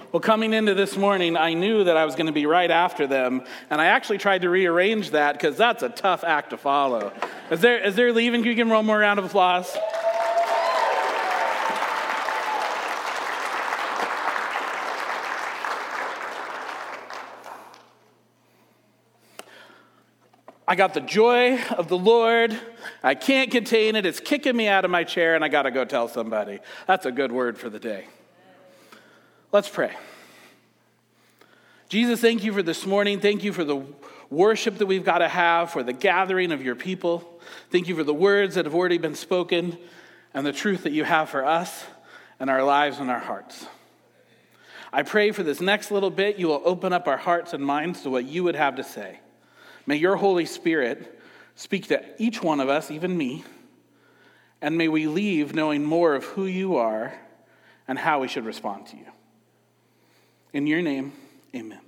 Well, coming into this morning, I knew that I was going to be right after them, and I actually tried to rearrange that because that's a tough act to follow. As they're leaving, can you give them one more round of applause? I got the joy of the Lord. I can't contain it. It's kicking me out of my chair, and I got to go tell somebody. That's a good word for the day. Let's pray. Jesus, thank you for this morning. Thank you for the worship that we've got to have, for the gathering of your people. Thank you for the words that have already been spoken and the truth that you have for us and our lives and our hearts. I pray for this next little bit, you will open up our hearts and minds to what you would have to say. May your Holy Spirit speak to each one of us, even me, and may we leave knowing more of who you are and how we should respond to you. In your name, amen.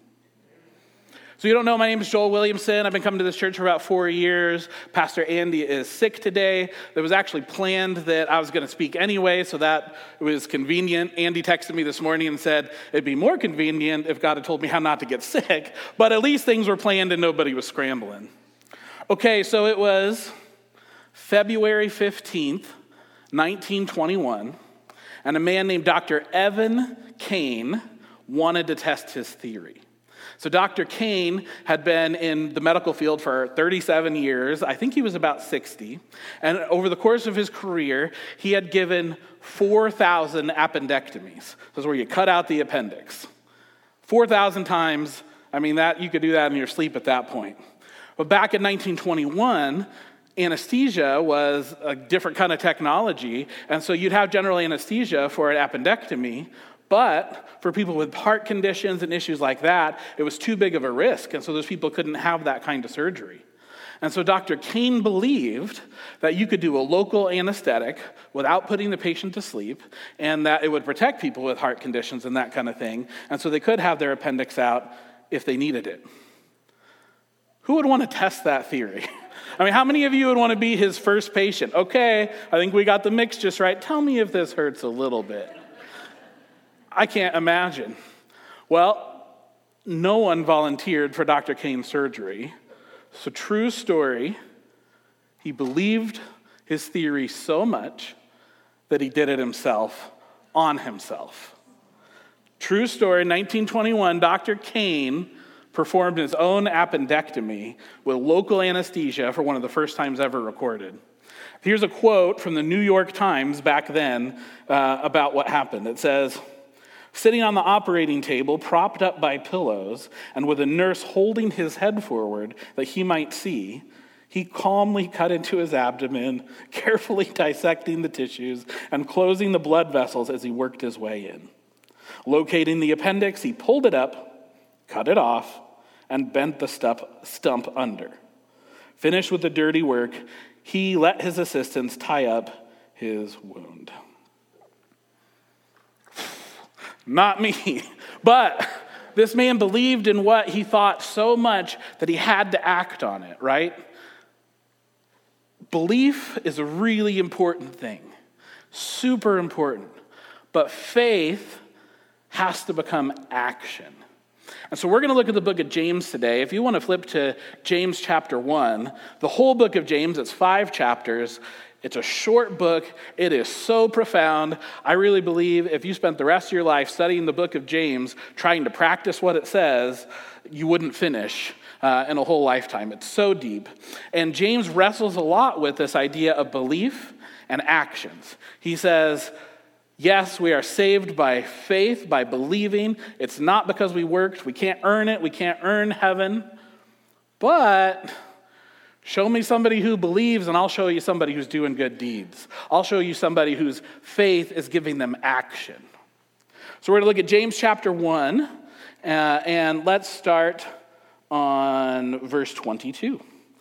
So you don't know, my name is Joel Williamson. I've been coming to this church for about 4 years. Pastor Andy is sick today. It was actually planned that I was going to speak anyway, so that was convenient. Andy texted me this morning and said it'd be more convenient if God had told me how not to get sick, but at least things were planned and nobody was scrambling. Okay, so it was February 15th, 1921, and a man named Dr. Evan Kane wanted to test his theory. So Dr. Kane had been in the medical field for 37 years. I think he was about 60. And over the course of his career, he had given 4,000 appendectomies. That's where you cut out the appendix. 4,000 times. I mean, that you could do that in your sleep at that point. But back in 1921, anesthesia was a different kind of technology. And so you'd have general anesthesia for an appendectomy. But for people with heart conditions and issues like that, it was too big of a risk. And so those people couldn't have that kind of surgery. And so Dr. Kane believed that you could do a local anesthetic without putting the patient to sleep, and that it would protect people with heart conditions and that kind of thing. And so they could have their appendix out if they needed it. Who would want to test that theory? I mean, how many of you would want to be his first patient? Okay, I think we got the mix just right. Tell me if this hurts a little bit. I can't imagine. Well, no one volunteered for Dr. Kane's surgery. So true story, he believed his theory so much that he did it himself, on himself. True story, 1921, Dr. Kane performed his own appendectomy with local anesthesia for one of the first times ever recorded. Here's a quote from the New York Times back then about what happened. It says, "Sitting on the operating table, propped up by pillows, and with a nurse holding his head forward that he might see, he calmly cut into his abdomen, carefully dissecting the tissues and closing the blood vessels as he worked his way in. Locating the appendix, he pulled it up, cut it off, and bent the stump under. Finished with the dirty work, he let his assistants tie up his wound." Not me, but this man believed in what he thought so much that he had to act on it, right? Belief is a really important thing, super important, but faith has to become action. And so we're going to look at the book of James today. If you want to flip to James chapter 1, the whole book of James, it's 5 chapters. It's a short book. It is so profound. I really believe if you spent the rest of your life studying the book of James, trying to practice what it says, you wouldn't finish in a whole lifetime. It's so deep. And James wrestles a lot with this idea of belief and actions. He says, yes, we are saved by faith, by believing. It's not because we worked. We can't earn it. We can't earn heaven. But show me somebody who believes, and I'll show you somebody who's doing good deeds. I'll show you somebody whose faith is giving them action. So we're going to look at James chapter 1, and let's start on verse 22.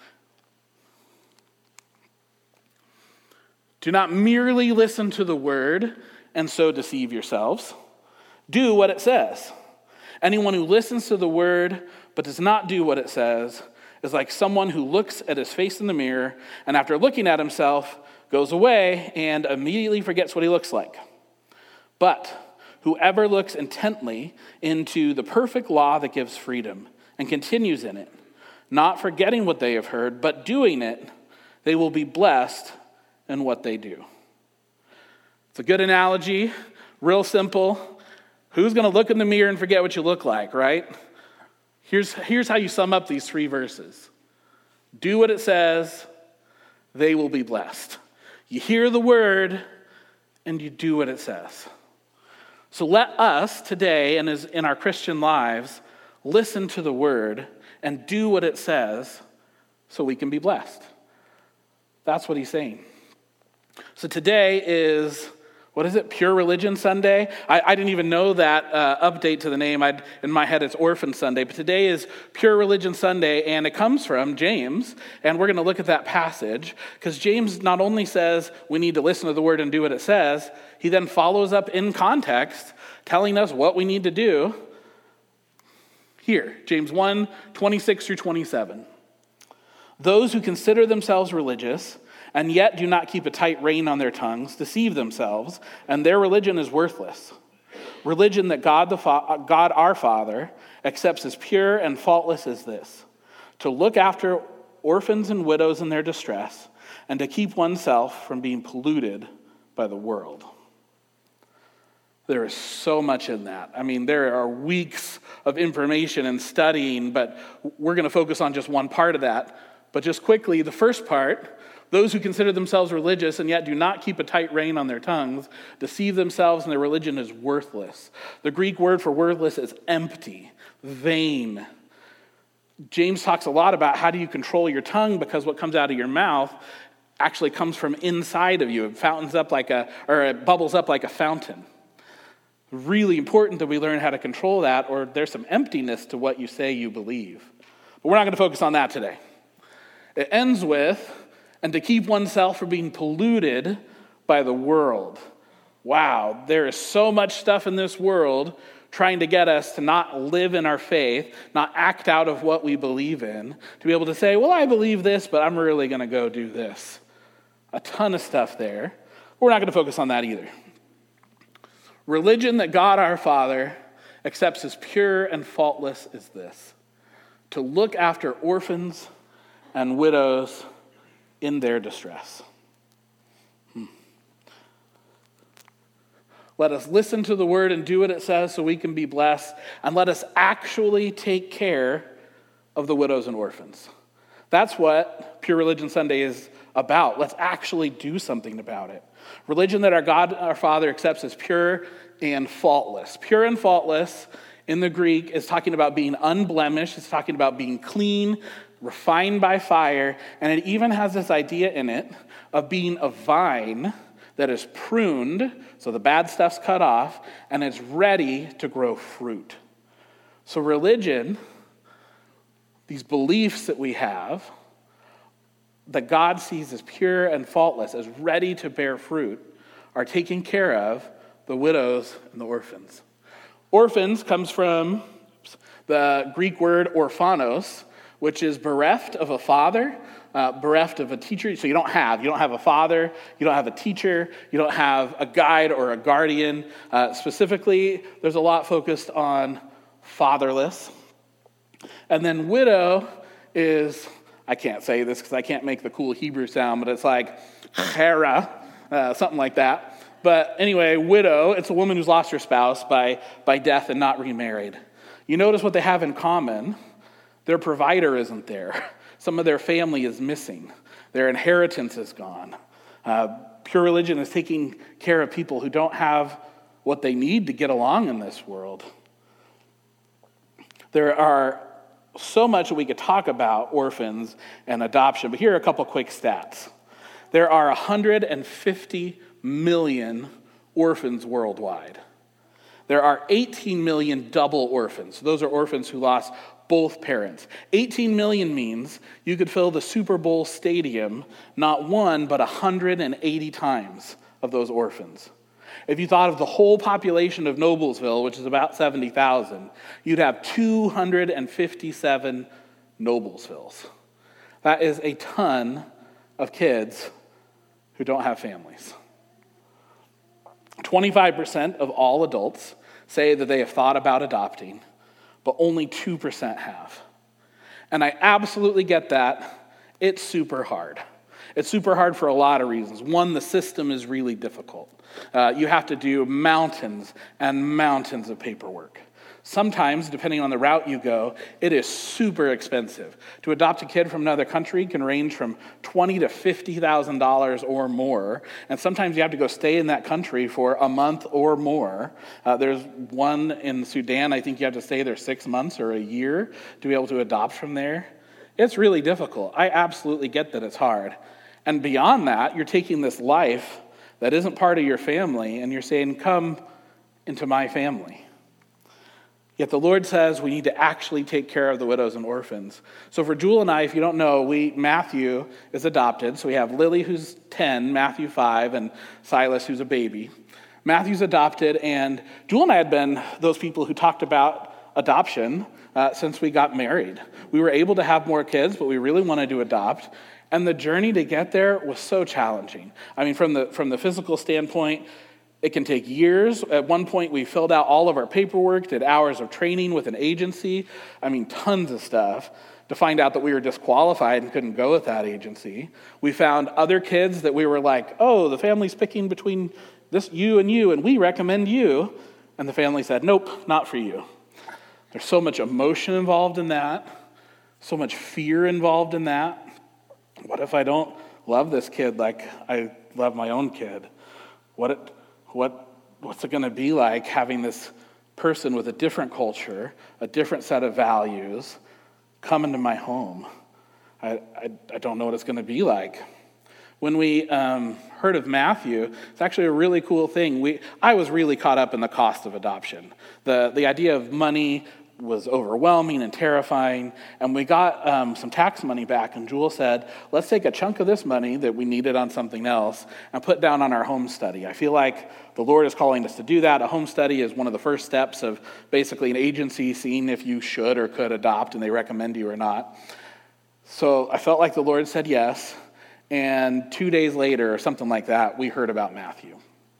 "Do not merely listen to the word and so deceive yourselves. Do what it says. Anyone who listens to the word but does not do what it says is like someone who looks at his face in the mirror and after looking at himself goes away and immediately forgets what he looks like. But Whoever looks intently into the perfect law that gives freedom and continues in it, not forgetting what they have heard, but doing it, they will be blessed in what they do. It's a good analogy, real simple. Who's going to look in the mirror and forget what you look like, right? Here's how you sum up these 3 verses. Do what it says, they will be blessed. You hear the word, and you do what it says. So let us today, and as in our Christian lives, listen to the word and do what it says so we can be blessed. That's what he's saying. So today is, what is it, Pure Religion Sunday? I didn't even know that update to the name. In my head, it's Orphan Sunday. But today is Pure Religion Sunday, and it comes from James. And we're going to look at that passage, because James not only says we need to listen to the word and do what it says, he then follows up in context, telling us what we need to do. Here, James 1, 26 through 27. Those who consider themselves religious and yet do not keep a tight rein on their tongues deceive themselves, and their religion is worthless. Religion that God our Father accepts as pure and faultless is this: to look after orphans and widows in their distress, and to keep oneself from being polluted by the world. There is so much in that. I mean, there are weeks of information and studying, but we're going to focus on just one part of that. But just quickly, the first part, those who consider themselves religious and yet do not keep a tight rein on their tongues deceive themselves, and their religion is worthless. The Greek word for worthless is empty, vain. James talks a lot about how do you control your tongue, because what comes out of your mouth actually comes from inside of you. It it bubbles up like a fountain. Really important that we learn how to control that, or there's some emptiness to what you say you believe. But we're not going to focus on that today. It ends with, and to keep oneself from being polluted by the world. Wow, there is so much stuff in this world trying to get us to not live in our faith, not act out of what we believe in, to be able to say, well, I believe this, but I'm really going to go do this. A ton of stuff there. We're not going to focus on that either. Religion that God our Father accepts as pure and faultless is this: to look after orphans and widows in their distress. Let us listen to the word and do what it says so we can be blessed, and let us actually take care of the widows and orphans. That's what Pure Religion Sunday is about. Let's actually do something about it. Religion that our God, our Father, accepts as pure and faultless. Pure and faultless in the Greek is talking about being unblemished. It's talking about being clean, refined by fire, and it even has this idea in it of being a vine that is pruned, so the bad stuff's cut off, and it's ready to grow fruit. So religion, these beliefs that we have, that God sees as pure and faultless, as ready to bear fruit, are taking care of the widows and the orphans. Orphans comes from the Greek word orphanos, which is bereft of a father, bereft of a teacher. So you don't have a father, you don't have a teacher, you don't have a guide or a guardian. Specifically, there's a lot focused on fatherless. And then widow is, I can't say this because I can't make the cool Hebrew sound, but it's like chera, something like that. But anyway, widow, it's a woman who's lost her spouse by death and not remarried. You notice what they have in common. Their provider isn't there. Some of their family is missing. Their inheritance is gone. Pure religion is taking care of people who don't have what they need to get along in this world. There are so much that we could talk about orphans and adoption, but here are a couple quick stats. There are 150 million orphans worldwide. There are 18 million double orphans. Those are orphans who lost both parents. 18 million means you could fill the Super Bowl stadium not one, but 180 times of those orphans. If you thought of the whole population of Noblesville, which is about 70,000, you'd have 257 Noblesvilles. That is a ton of kids who don't have families. 25% of all adults say that they have thought about adopting, but only 2% have. And I absolutely get that. It's super hard. It's super hard for a lot of reasons. One, the system is really difficult. You have to do mountains and mountains of paperwork. Sometimes, depending on the route you go, it is super expensive. To adopt a kid from another country can range from $20,000 to $50,000 or more, and sometimes you have to go stay in that country for a month or more. There's one in Sudan, I think you have to stay there 6 months or a year to be able to adopt from there. It's really difficult. I absolutely get that it's hard. And beyond that, you're taking this life that isn't part of your family, and you're saying, come into my family. Yet the Lord says we need to actually take care of the widows and orphans. So for Jewel and I, if you don't know, Matthew is adopted. So we have Lily, who's 10, Matthew 5, and Silas, who's a baby. Matthew's adopted, and Jewel and I had been those people who talked about adoption since we got married. We were able to have more kids, but we really wanted to adopt. And the journey to get there was so challenging. I mean, from the physical standpoint, it can take years. At one point, we filled out all of our paperwork, did hours of training with an agency. I mean, tons of stuff to find out that we were disqualified and couldn't go with that agency. We found other kids that we were like, oh, the family's picking between you, and we recommend you. And the family said, nope, not for you. There's so much emotion involved in that, so much fear involved in that. What if I don't love this kid like I love my own kid? What's it going to be like having this person with a different culture, a different set of values, come into my home? I don't know what it's going to be like. When we heard of Matthew, it's actually a really cool thing. I was really caught up in the cost of adoption. The idea of money was overwhelming and terrifying, and we got some tax money back, and Jewel said, let's take a chunk of this money that we needed on something else and put down on our home study. I feel like the Lord is calling us to do that. A home study is one of the first steps of basically an agency seeing if you should or could adopt, and they recommend you or not. So I felt like the Lord said yes, and 2 days later, or something like that, we heard about Matthew.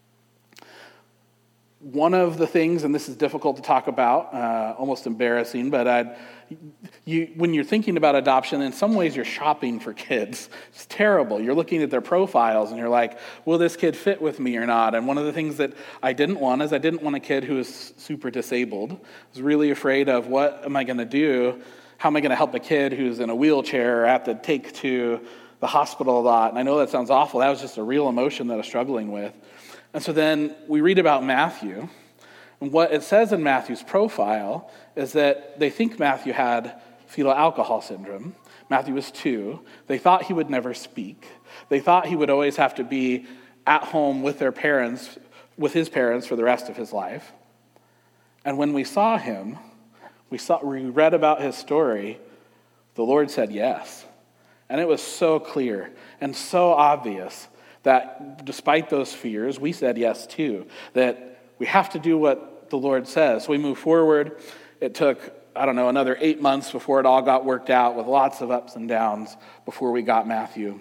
One of the things, and this is difficult to talk about, almost embarrassing, but when you're thinking about adoption, in some ways you're shopping for kids. It's terrible. You're looking at their profiles and you're like, will this kid fit with me or not? And one of the things that I didn't want is I didn't want a kid who was super disabled. I was really afraid of what am I going to do? How am I going to help a kid who's in a wheelchair or have to take to the hospital a lot? And I know that sounds awful. That was just a real emotion that I was struggling with. And so then we read about Matthew, and what it says in Matthew's profile is that they think Matthew had fetal alcohol syndrome. Matthew was 2. They thought he would never speak. They thought he would always have to be at home with his parents for the rest of his life. And when we saw him, we read about his story, the Lord said yes. And it was so clear and so obvious that despite those fears, we said yes too, that we have to do what the Lord says. So we moved forward. It took, another 8 months before it all got worked out with lots of ups and downs before we got Matthew.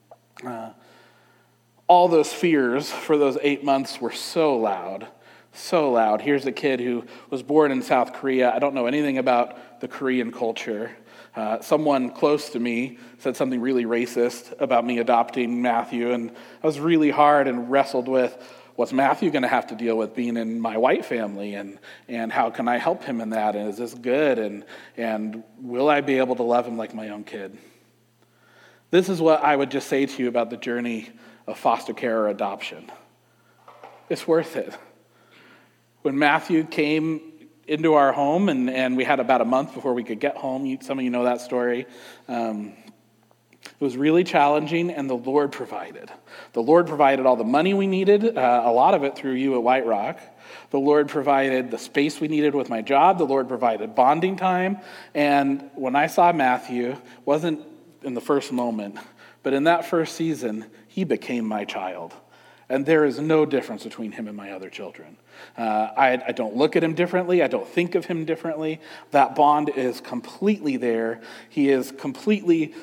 All those fears for those 8 months were so loud, so loud. Here's a kid who was born in South Korea. I don't know anything about the Korean culture. Someone close to me said something really racist about me adopting Matthew, and I was really hard and wrestled with, what's Matthew going to have to deal with being in my white family, and how can I help him in that, and is this good, and will I be able to love him like my own kid? This is what I would just say to you about the journey of foster care or adoption. It's worth it. When Matthew came into our home, and we had about a month before we could get home. Some of you know that story. It was really challenging, and the Lord provided. The Lord provided all the money we needed, a lot of it through you at White Rock. The Lord provided the space we needed with my job. The Lord provided bonding time. And when I saw Matthew, wasn't in the first moment, but in that first season, he became my child. And there is no difference between him and my other children. I don't look at him differently. I don't think of him differently. That bond is completely there. He is completely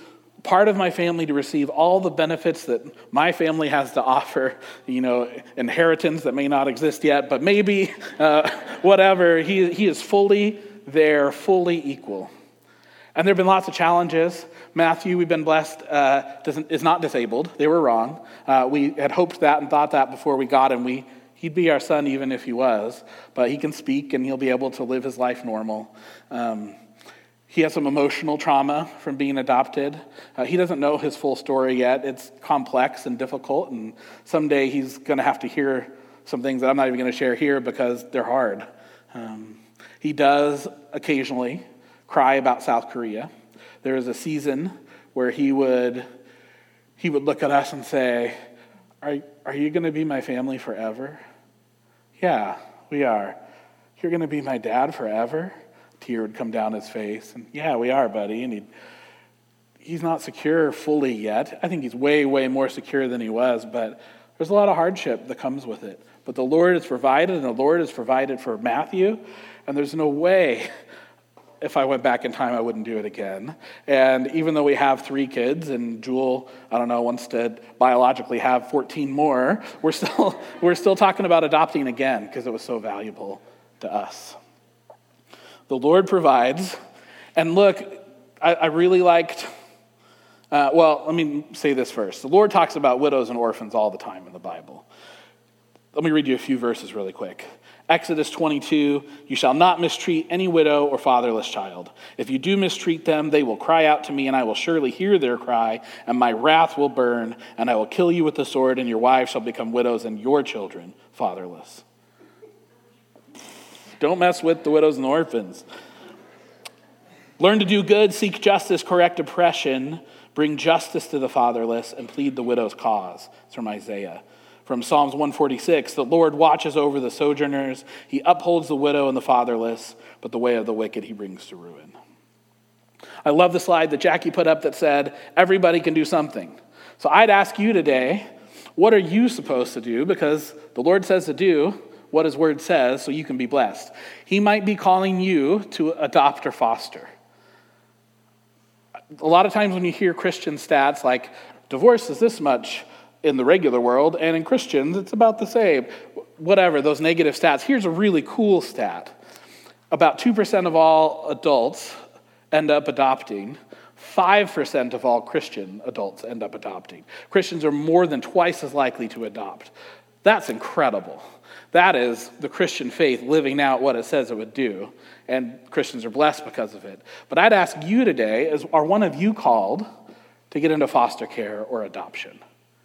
part of my family to receive all the benefits that my family has to offer, inheritance that may not exist yet, but maybe, whatever. He is fully there, fully equal. And there have been lots of challenges. Matthew, we've been blessed, is not disabled. They were wrong. We had hoped that and thought that before we got him. He'd be our son even if he was, but he can speak and he'll be able to live his life normal. He has some emotional trauma from being adopted. He doesn't know his full story yet. It's complex and difficult, and someday he's going to have to hear some things that I'm not even going to share here because they're hard. He does occasionally cry about South Korea. There was a season where he would look at us and say, Are you going to be my family forever? Yeah, we are. You're going to be my dad forever? A tear would come down his face. And yeah, we are, buddy. And he's not secure fully yet. I think he's way, way more secure than he was, but there's a lot of hardship that comes with it. But the Lord has provided, and the Lord has provided for Matthew, and there's no way if I went back in time, I wouldn't do it again. And even though we have 3 kids, and Jewel, wants to biologically have 14 more, we're still talking about adopting again because it was so valuable to us. The Lord provides. And look, I really liked, let me say this first. The Lord talks about widows and orphans all the time in the Bible. Let me read you a few verses really quick. Exodus 22, you shall not mistreat any widow or fatherless child. If you do mistreat them, they will cry out to me, and I will surely hear their cry, and my wrath will burn, and I will kill you with the sword, and your wives shall become widows, and your children fatherless. Don't mess with the widows and the orphans. Learn to do good, seek justice, correct oppression, bring justice to the fatherless, and plead the widow's cause. It's from Isaiah. From Psalms 146, the Lord watches over the sojourners. He upholds the widow and the fatherless, but the way of the wicked he brings to ruin. I love the slide that Jackie put up that said, everybody can do something. So I'd ask you today, what are you supposed to do? Because the Lord says to do what his word says so you can be blessed. He might be calling you to adopt or foster. A lot of times when you hear Christian stats like divorce is this much in the regular world, and in Christians, it's about the same. Whatever, those negative stats. Here's a really cool stat. About 2% of all adults end up adopting. 5% of all Christian adults end up adopting. Christians are more than twice as likely to adopt. That's incredible. That is the Christian faith living out what it says it would do, and Christians are blessed because of it. But I'd ask you today, are one of you called to get into foster care or adoption?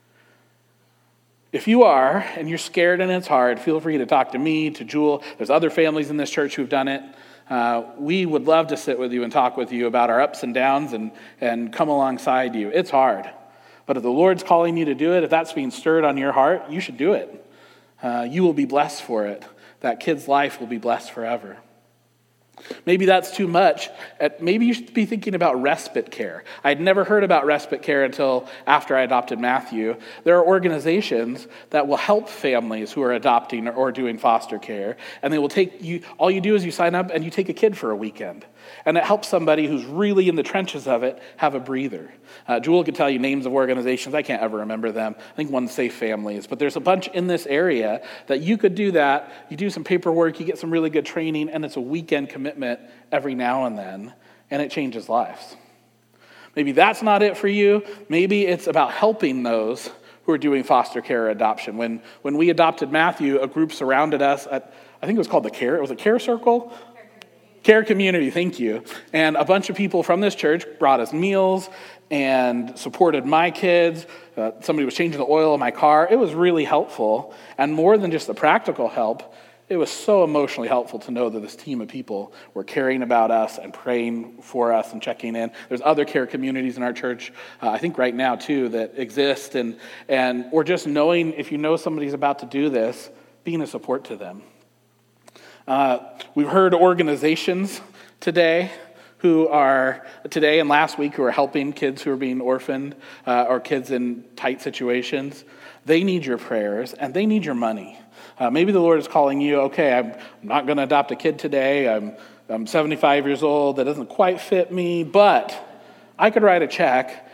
If you are, and you're scared and it's hard, feel free to talk to me, to Jewel. There's other families in this church who've done it. We would love to sit with you and talk with you about our ups and downs and come alongside you. It's hard. But if the Lord's calling you to do it, if that's being stirred on your heart, you should do it. You will be blessed for it. That kid's life will be blessed forever. Maybe that's too much. Maybe you should be thinking about respite care. I'd never heard about respite care until after I adopted Matthew. There are organizations that will help families who are adopting or doing foster care, and they will take you. All you do is you sign up and you take a kid for a weekend. And it helps somebody who's really in the trenches of it have a breather. Jewel could tell you names of organizations. I can't ever remember them. I think one's Safe Families. But there's a bunch in this area that you could do that. You do some paperwork, you get some really good training, and it's a weekend commitment every now and then, and it changes lives. Maybe that's not it for you. Maybe it's about helping those who are doing foster care or adoption. When we adopted Matthew, a group surrounded us at, I think it was called Care Circle? Care Community, thank you. And a bunch of people from this church brought us meals and supported my kids. Somebody was changing the oil in my car. It was really helpful. And more than just the practical help, it was so emotionally helpful to know that this team of people were caring about us and praying for us and checking in. There's other care communities in our church, I think right now too, that exist. Or just knowing if you know somebody's about to do this, being a support to them. We've heard organizations today and last week who are helping kids who are being orphaned or kids in tight situations. They need your prayers and they need your money. Maybe the Lord is calling you, okay, I'm not going to adopt a kid today. I'm 75 years old. That doesn't quite fit me, but I could write a check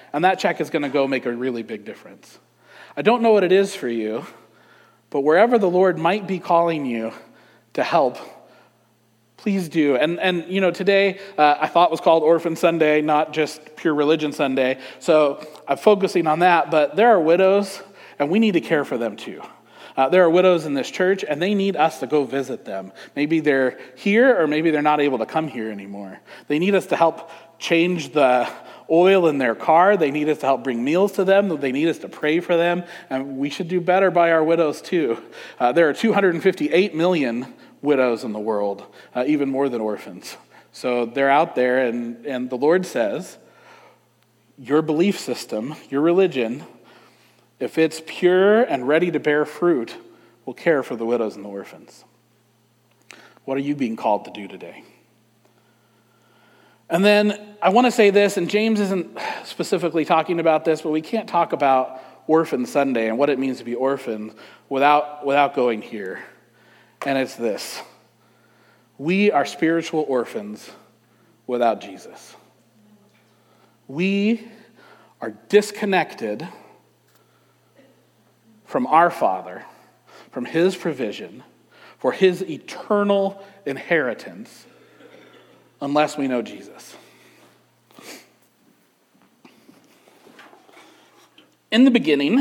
and that check is going to go make a really big difference. I don't know what it is for you, but wherever the Lord might be calling you to help, please do. And today I thought was called Orphan Sunday, not just Pure Religion Sunday. So I'm focusing on that, but there are widows, and we need to care for them too. There are widows in this church, and they need us to go visit them. Maybe they're here, or maybe they're not able to come here anymore. They need us to help change the oil in their car. They need us to help bring meals to them. They need us to pray for them. And we should do better by our widows too. There are 258 million widows in the world, even more than orphans. So they're out there, and the Lord says, your belief system, your religion, if it's pure and ready to bear fruit, will care for the widows and the orphans. What are you being called to do today? And then I want to say this, and James isn't specifically talking about this, but we can't talk about Orphan Sunday and what it means to be orphaned without going here. And it's this: we are spiritual orphans without Jesus. We are disconnected from our Father, from his provision, for his eternal inheritance, unless we know Jesus. In the beginning,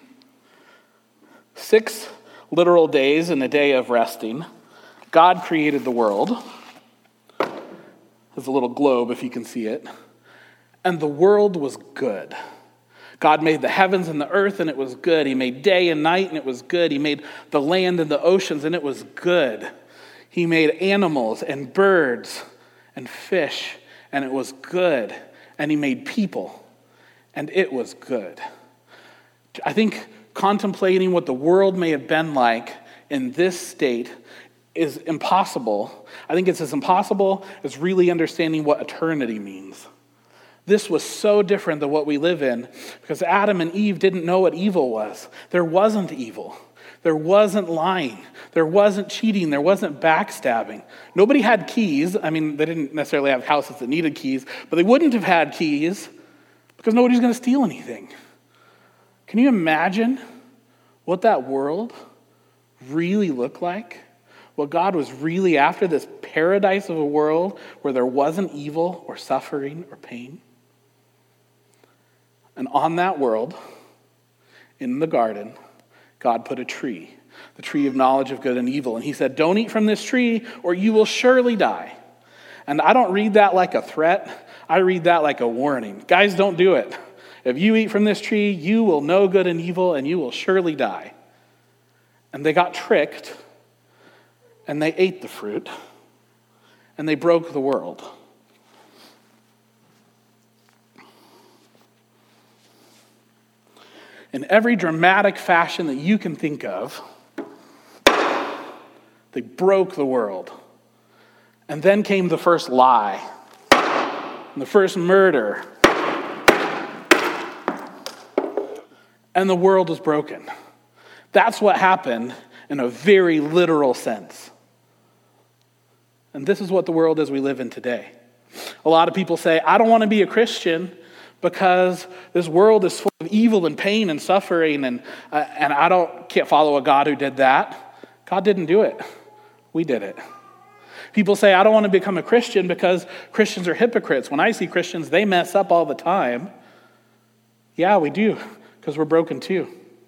6 literal days in a day of resting, God created the world. There's a little globe if you can see it. And the world was good. God made the heavens and the earth, and it was good. He made day and night, and it was good. He made the land and the oceans, and it was good. He made animals and birds and fish, and it was good. And he made people, and it was good. I think contemplating what the world may have been like in this state is impossible. I think it's as impossible as really understanding what eternity means. This was so different than what we live in because Adam and Eve didn't know what evil was. There wasn't evil. There wasn't lying. There wasn't cheating. There wasn't backstabbing. Nobody had keys. I mean, they didn't necessarily have houses that needed keys, but they wouldn't have had keys because nobody's going to steal anything. Can you imagine what that world really looked like? What God was really after, this paradise of a world where there wasn't evil or suffering or pain? And on that world, in the garden, God put a tree, the tree of knowledge of good and evil. And he said, don't eat from this tree or you will surely die. And I don't read that like a threat. I read that like a warning. Guys, don't do it. If you eat from this tree, you will know good and evil and you will surely die. And they got tricked and they ate the fruit and they broke the world. In every dramatic fashion that you can think of, they broke the world. And then came the first lie, and the first murder, and the world was broken. That's what happened in a very literal sense. And this is what the world as we live in today. A lot of people say, I don't want to be a Christian because this world is full of evil and pain and suffering, and I can't follow a God who did that. God didn't do it. We did it. People say, I don't want to become a Christian because Christians are hypocrites. When I see Christians, they mess up all the time. Yeah, we do, because we're broken too.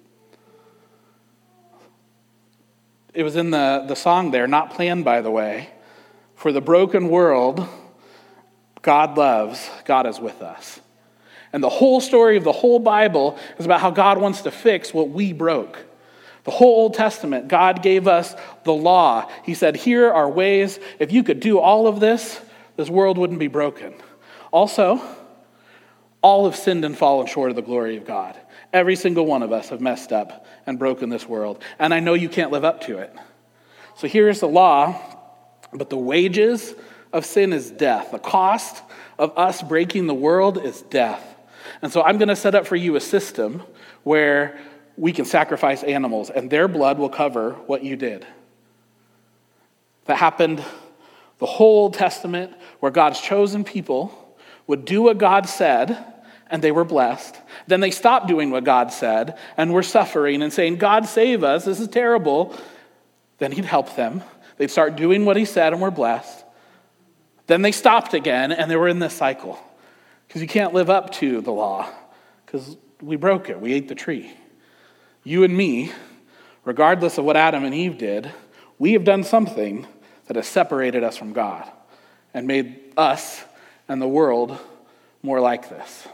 It was in the song there, not planned by the way. For the broken world, God loves, God is with us. And the whole story of the whole Bible is about how God wants to fix what we broke. The whole Old Testament, God gave us the law. He said, here are ways, if you could do all of this world wouldn't be broken. Also, all have sinned and fallen short of the glory of God. Every single one of us have messed up and broken this world. And I know you can't live up to it. So here's the law, but the wages of sin is death. The cost of us breaking the world is death. And so I'm going to set up for you a system where we can sacrifice animals and their blood will cover what you did. That happened the whole Old Testament, where God's chosen people would do what God said and they were blessed. Then they stopped doing what God said and were suffering and saying, God, save us, this is terrible. Then he'd help them. They'd start doing what he said and were blessed. Then they stopped again, and they were in this cycle. Because you can't live up to the law, because we broke it. We ate the tree. You and me, regardless of what Adam and Eve did, we have done something that has separated us from God and made us and the world more like this.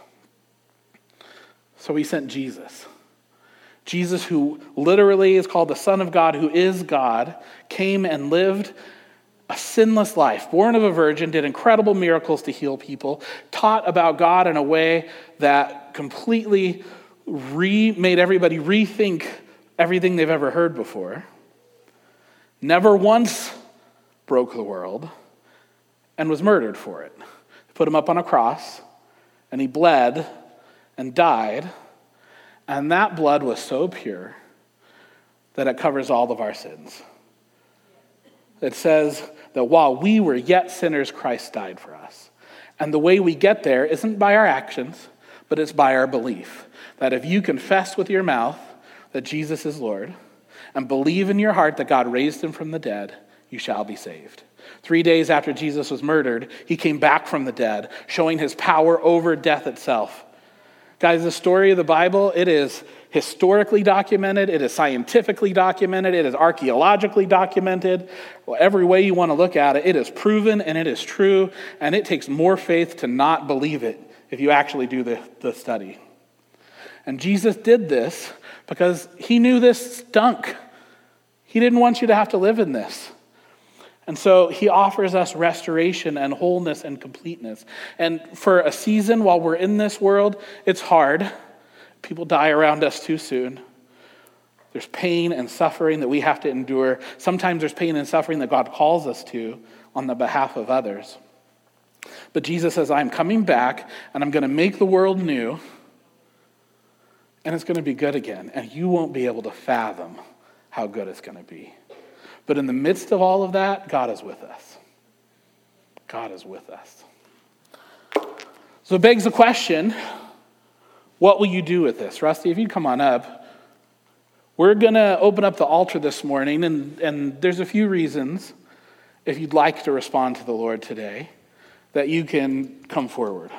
So he sent Jesus. Jesus, who literally is called the Son of God, who is God, came and lived a sinless life, born of a virgin, did incredible miracles to heal people, taught about God in a way that completely made everybody rethink everything they've ever heard before, never once broke the world, and was murdered for it. They put him up on a cross, and he bled and died, and that blood was so pure that it covers all of our sins. It says that while we were yet sinners, Christ died for us. And the way we get there isn't by our actions, but it's by our belief. That if you confess with your mouth that Jesus is Lord and believe in your heart that God raised him from the dead, you shall be saved. 3 days after Jesus was murdered, he came back from the dead, showing his power over death itself. Guys, the story of the Bible, it is historically documented, it is scientifically documented, it is archaeologically documented. Well, every way you want to look at it, it is proven and it is true, and it takes more faith to not believe it if you actually do the study. And Jesus did this because he knew this stunk. He didn't want you to have to live in this. And so he offers us restoration and wholeness and completeness. And for a season while we're in this world, it's hard. People die around us too soon. There's pain and suffering that we have to endure. Sometimes there's pain and suffering that God calls us to on the behalf of others. But Jesus says, I'm coming back and I'm going to make the world new. And it's going to be good again. And you won't be able to fathom how good it's going to be. But in the midst of all of that, God is with us. God is with us. So it begs the question, what will you do with this? Rusty, if you come on up. We're going to open up the altar this morning, and there's a few reasons, if you'd like to respond to the Lord today, that you can come forward.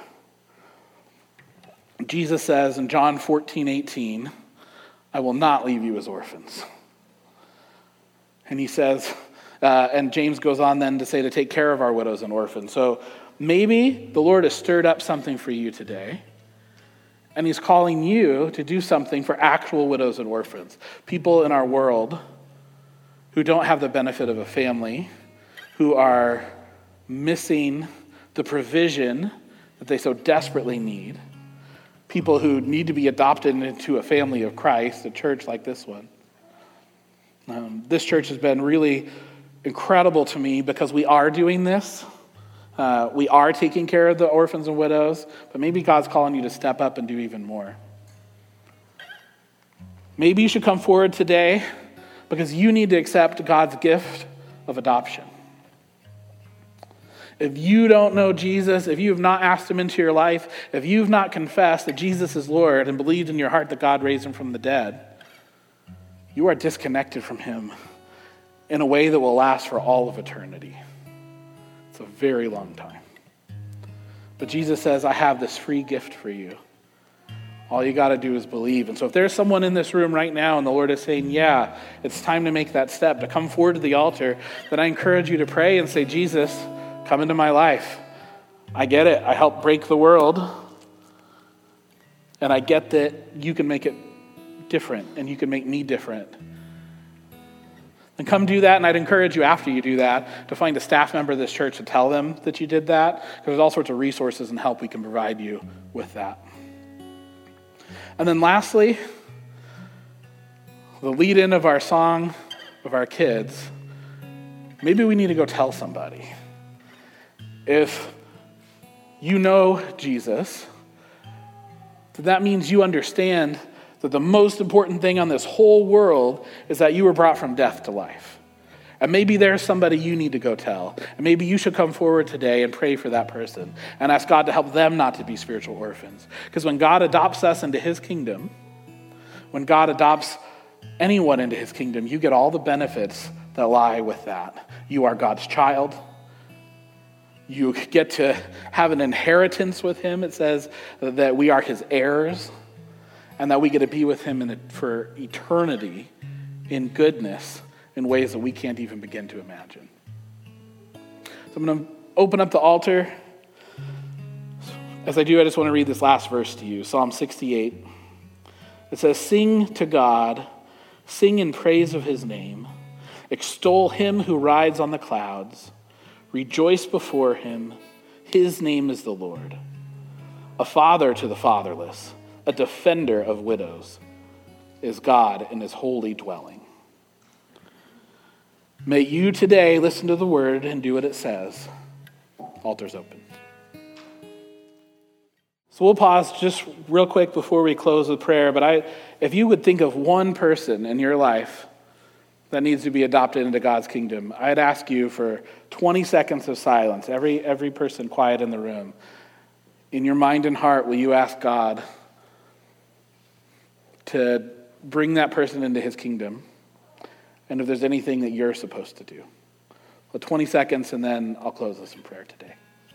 Jesus says in John 14:18, I will not leave you as orphans. And he says, and James goes on then to say to take care of our widows and orphans. So maybe the Lord has stirred up something for you today, and he's calling you to do something for actual widows and orphans, people in our world who don't have the benefit of a family, who are missing the provision that they so desperately need, people who need to be adopted into a family of Christ, a church like this one. This church has been really incredible to me because we are doing this. We are taking care of the orphans and widows, but maybe God's calling you to step up and do even more. Maybe you should come forward today because you need to accept God's gift of adoption. If you don't know Jesus, if you have not asked him into your life, if you've not confessed that Jesus is Lord and believed in your heart that God raised him from the dead, you are disconnected from him in a way that will last for all of eternity. It's a very long time. But Jesus says, I have this free gift for you. All you got to do is believe. And so if there's someone in this room right now and the Lord is saying, yeah, it's time to make that step, to come forward to the altar, then I encourage you to pray and say, Jesus, come into my life. I get it. I helped break the world. And I get that you can make it different and you can make me different. Then come do that, and I'd encourage you after you do that to find a staff member of this church to tell them that you did that, because there's all sorts of resources and help we can provide you with that. And then lastly, the lead-in of our song of our kids, maybe we need to go tell somebody. If you know Jesus, that means you understand that the most important thing on this whole world is that you were brought from death to life. And maybe there's somebody you need to go tell. And maybe you should come forward today and pray for that person and ask God to help them not to be spiritual orphans. Because when God adopts us into his kingdom, when God adopts anyone into his kingdom, you get all the benefits that lie with that. You are God's child. You get to have an inheritance with him. It says that we are his heirs and that we get to be with him for eternity in goodness in ways that we can't even begin to imagine. So I'm going to open up the altar. As I do, I just want to read this last verse to you, Psalm 68. It says, "Sing to God, sing in praise of his name. Extol him who rides on the clouds. Rejoice before him. His name is the Lord. A father to the fatherless, a defender of widows, is God in his holy dwelling." May you today listen to the word and do what it says. Altar's open. So we'll pause just real quick before we close with prayer. But if you would think of one person in your life that needs to be adopted into God's kingdom, I'd ask you for 20 seconds of silence. Every person quiet in the room. In your mind and heart, will you ask God to bring that person into his kingdom? And if there's anything that you're supposed to do. Well, 20 seconds, and then I'll close this in prayer today.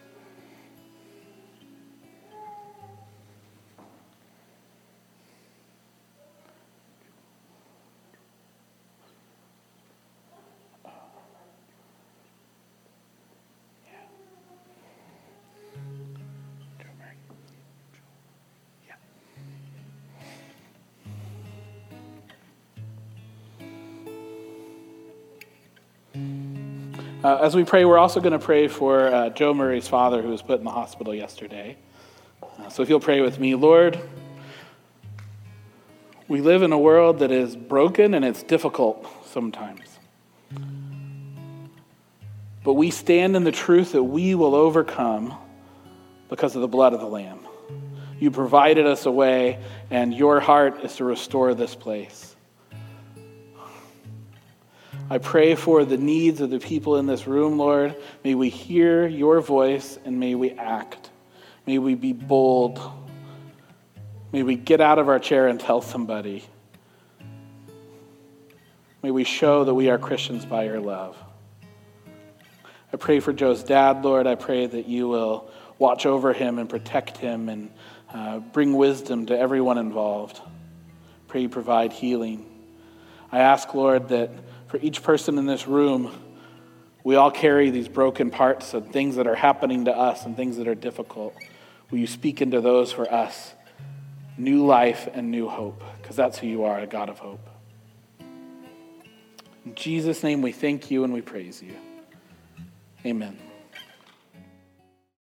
As we pray, we're also going to pray for Joe Murray's father, who was put in the hospital yesterday. So if you'll pray with me. Lord, we live in a world that is broken and it's difficult sometimes. But we stand in the truth that we will overcome because of the blood of the Lamb. You provided us a way, and your heart is to restore this place. I pray for the needs of the people in this room, Lord. May we hear your voice and may we act. May we be bold. May we get out of our chair and tell somebody. May we show that we are Christians by your love. I pray for Joe's dad, Lord. I pray that you will watch over him and protect him and bring wisdom to everyone involved. Pray you provide healing. I ask, Lord, that for each person in this room, we all carry these broken parts of things that are happening to us and things that are difficult. Will you speak into those for us? New life and new hope, because that's who you are, a God of hope. In Jesus' name we thank you and we praise you. Amen.